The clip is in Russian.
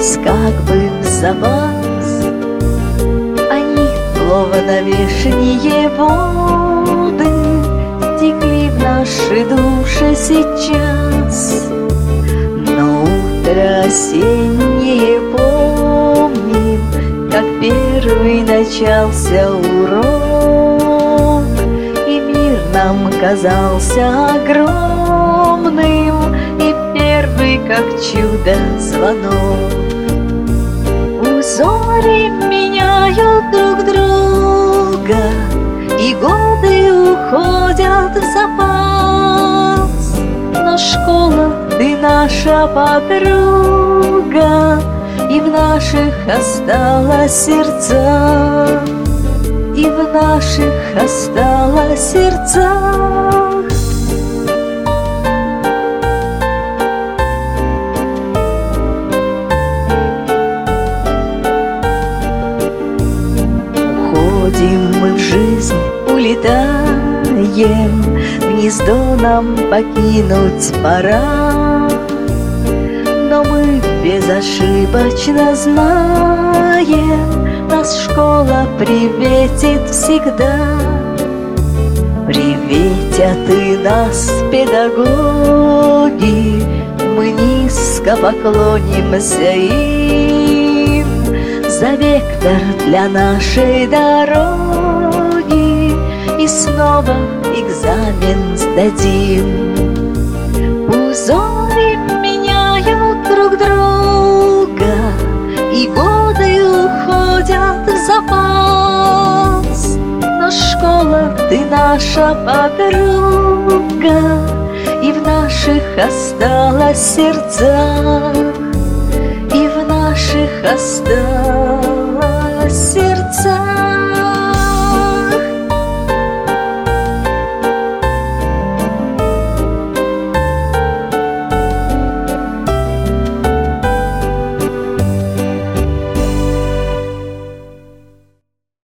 остались как бы в запас. Они, словно вешние воды, текли в наши души сейчас. Но утро осеннее помним, как первый начался урок, и мир нам казался огромным, и первый, как чудо, звонок. Узоры меняют друг друга, и годы уходят в запас. Но школа, ты наша подруга, и в наших осталось сердцах, и в наших осталось сердцах. Уходим мы в жизнь, улетаем, гнездо нам покинуть пора. Но мы безошибочно знаем, нас школа приветит всегда. Приветят и нас педагоги, мы низко поклонимся им за вектор для нашей дороги, и снова экзамен сдадим. Узоры меняют друг друга, и годы уходят в запас. Но школа, ты наша подруга, и в наших осталось сердцах, и в наших осталось